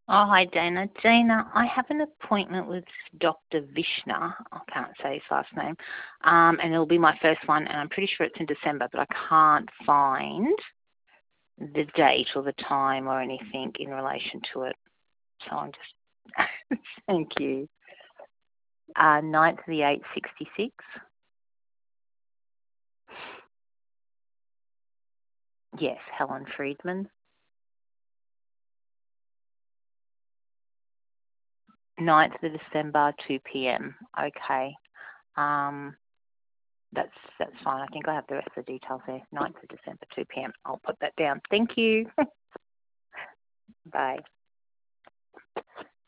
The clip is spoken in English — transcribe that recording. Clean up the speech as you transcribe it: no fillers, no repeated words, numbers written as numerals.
Oh, hi, Dana. Dana, I have an appointment with Dr. Vishna. I can't say his last name. And it'll be my first one, and I'm pretty sure it's in December, but I can't find the date or the time or anything in relation to it. So I'm just, thank you. 9th of the 8th, 66. Yes, Helen Friedman. 9th of December, 2 p.m. Okay. Um, that's fine. I think I have the rest of the details there. 9th of December, 2 p.m. I'll put that down. Thank you. Bye.